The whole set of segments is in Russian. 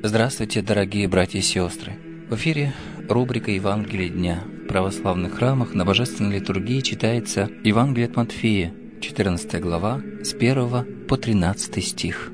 Здравствуйте, дорогие братья и сестры! В эфире рубрика «Евангелие дня». В православных храмах на Божественной литургии читается Евангелие от Матфея, 14 глава, с 1 по 13 стих.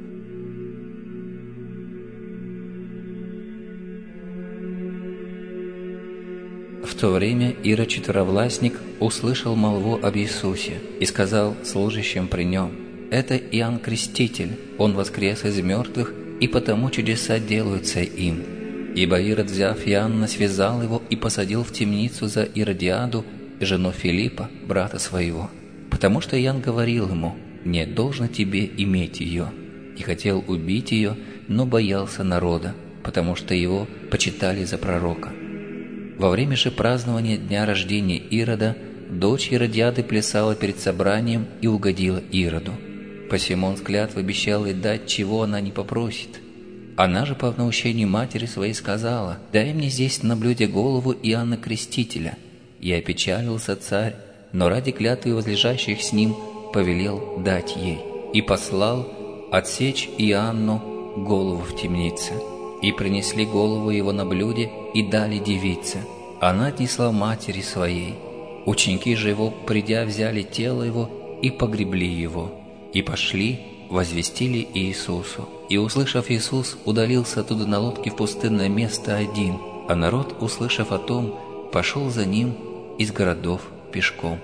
В то время Ирод Четверовластник услышал молву об Иисусе и сказал служащим при нем: «Это Иоанн Креститель, он воскрес из мертвых, и потому чудеса делаются им». Ибо Ирод, взяв Иоанна, связал его и посадил в темницу за Иродиаду, жену Филиппа, брата своего. Потому что Иоанн говорил ему: «Не должно тебе иметь ее». И хотел убить ее, но боялся народа, потому что его почитали за пророка. Во время же празднования дня рождения Ирода дочь Иродиады плясала перед собранием и угодила Ироду. Посему он с клятвой обещал ей дать, чего она не попросит. Она же по наущению матери своей сказала: «Дай мне здесь на блюде голову Иоанна Крестителя». И опечалился царь, но ради клятвы возлежащих с ним повелел дать ей. И послал отсечь Иоанну голову в темнице. И принесли голову его на блюде и дали девице. Она отнесла матери своей. Ученики же его, придя, взяли тело его и погребли его. И пошли, возвестили Иисусу. И, услышав, Иисус удалился оттуда на лодке в пустынное место один, а народ, услышав о том, пошел за ним из городов пешком.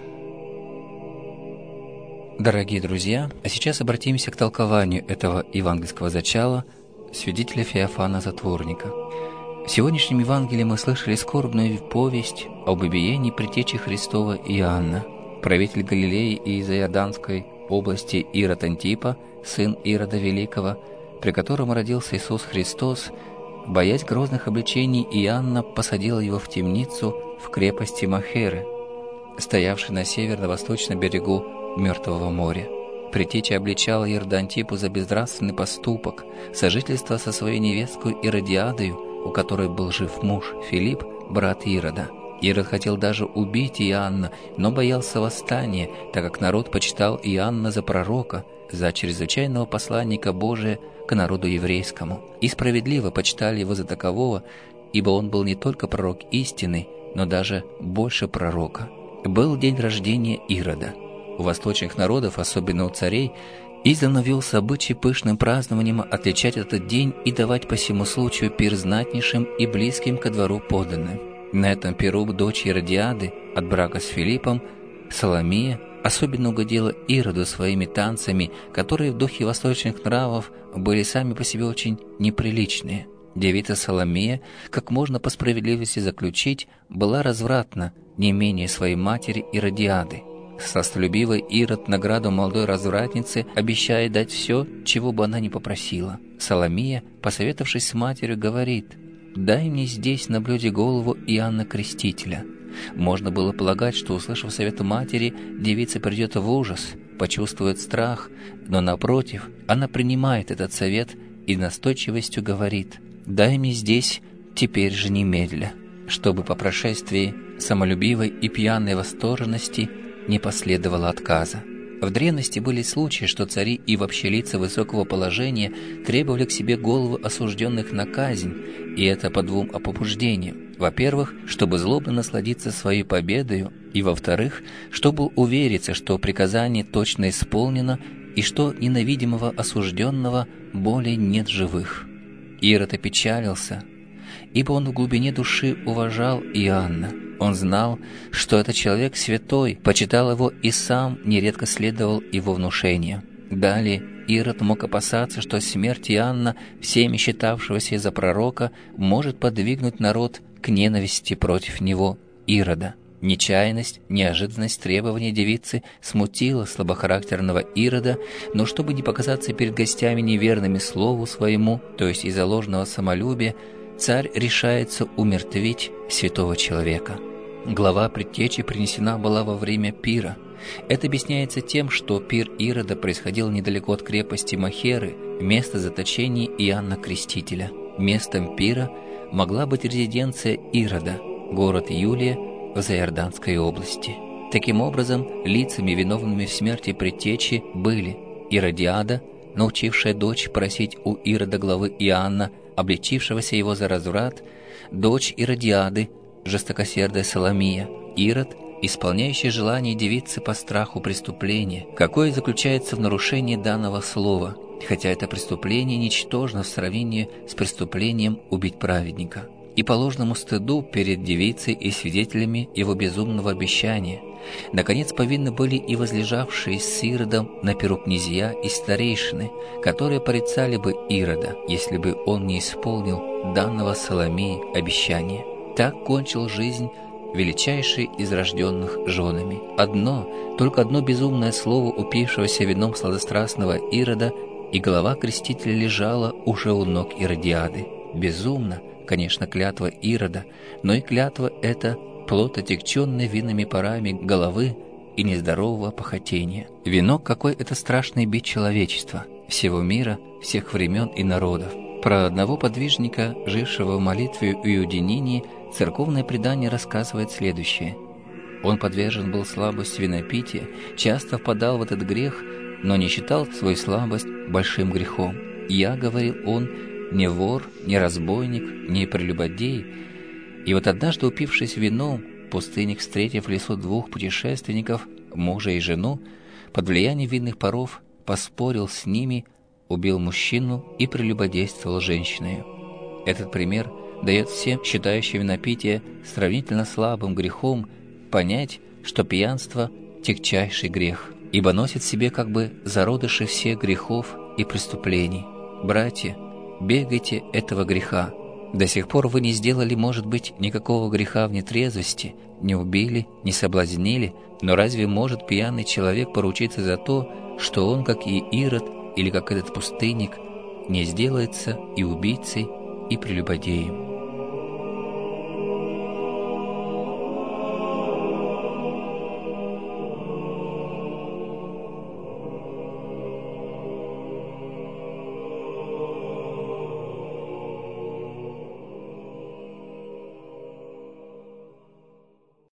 Дорогие друзья, а сейчас обратимся к толкованию этого евангельского зачала свидетеля Феофана Затворника. В сегодняшнем Евангелии мы слышали скорбную повесть об убиении предтечи Христова Иоанна. Правитель Галилеи и из Иорданской области Ирод Антипа, сын Ирода Великого, при котором родился Иисус Христос, боясь грозных обличений Иоанна, посадил его в темницу в крепости Махеры, стоявшей на северо-восточном берегу Мертвого моря. Предтеча обличала Ирода Антипу за безнравственный поступок, сожительство со своей невесткой Иродиадою, у которой был жив муж Филипп, брат Ирода. Ирод хотел даже убить Иоанна, но боялся восстания, так как народ почитал Иоанна за пророка, за чрезвычайного посланника Божия к народу еврейскому. И справедливо почитали его за такового, ибо он был не только пророк истинный, но даже больше пророка. Был день рождения Ирода. У восточных народов, особенно у царей, издавна велся обычай пышным празднованием отличать этот день и давать по сему случаю пир знатнейшим и близким ко двору подданным. На этом пиру дочь Иродиады от брака с Филиппом, Соломия, особенно угодила Ироду своими танцами, которые в духе восточных нравов были сами по себе очень неприличные. Девица Соломия, как можно по справедливости заключить, была развратна не менее своей матери Иродиады. Сластолюбивый Ирод награду молодой развратницы обещает дать все, чего бы она ни попросила. Соломия, посоветовавшись с матерью, говорит: «Дай мне здесь на блюде голову Иоанна Крестителя». Можно было полагать, что, услышав совет матери, девица придет в ужас, почувствует страх, но, напротив, она принимает этот совет и настойчивостью говорит: «Дай мне здесь теперь же немедля», чтобы по прошествии самолюбивой и пьяной восторженности не последовало отказа. В древности были случаи, что цари и вообще лица высокого положения требовали к себе голову осужденных на казнь, и это по двум побуждениям. Во-первых, чтобы злобно насладиться своей победою, и во-вторых, чтобы увериться, что приказание точно исполнено и что ненавидимого осужденного более нет живых. Ирод опечалился, ибо он в глубине души уважал Иоанна. Он знал, что этот человек святой, почитал его и сам нередко следовал его внушениям. Далее Ирод мог опасаться, что смерть Иоанна, всеми считавшегося за пророка, может подвигнуть народ к ненависти против него, Ирода. Нечаянность, неожиданность требования девицы смутила слабохарактерного Ирода, но чтобы не показаться перед гостями неверными слову своему, то есть из-за ложного самолюбия, царь решается умертвить святого человека. Глава предтечи принесена была во время пира. Это объясняется тем, что пир Ирода происходил недалеко от крепости Махеры, места заточения Иоанна Крестителя. Местом пира могла быть резиденция Ирода, город Юлия в Заиорданской области. Таким образом, лицами, виновными в смерти предтечи, были Иродиада, научившая дочь просить у Ирода главы Иоанна, обличившегося его за разврат, дочь Иродиады, жестокосердая Соломия, Ирод, исполняющий желание девицы по страху преступления, какое заключается в нарушении данного слова, хотя это преступление ничтожно в сравнении с преступлением убить праведника, и по ложному стыду перед девицей и свидетелями его безумного обещания. Наконец, повинны были и возлежавшие с Иродом на перу князья и старейшины, которые порицали бы Ирода, если бы он не исполнил данного Соломии обещания. Так кончил жизнь величайший из рожденных женами. Только одно безумное слово упившегося вином сладострастного Ирода, и голова крестителя лежала уже у ног Иродиады. Безумно, конечно, клятва Ирода, но и клятва эта плод отягченной винными парами головы и нездорового похотения. Вино, какой это страшный бич человечества, всего мира, всех времен и народов. Про одного подвижника, жившего в молитве и уединении, церковное предание рассказывает следующее. Он подвержен был слабости винопития, часто впадал в этот грех, но не считал свою слабость большим грехом. «Я, — говорил он, — не вор, не разбойник, не прелюбодей». И вот однажды, упившись вином, пустынник, встретив в лесу двух путешественников, мужа и жену, под влиянием винных паров поспорил с ними, убил мужчину и прелюбодействовал женщиной. Этот пример дает всем, считающим винопитие сравнительно слабым грехом, понять, что пьянство – тягчайший грех, ибо носит в себе как бы зародыши всех грехов и преступлений. Братья, бегайте этого греха. До сих пор вы не сделали, может быть, никакого греха в нетрезвости, не убили, не соблазнили, но разве может пьяный человек поручиться за то, что он, как и Ирод, или как этот пустынник, не сделается и убийцей, и прелюбодеем?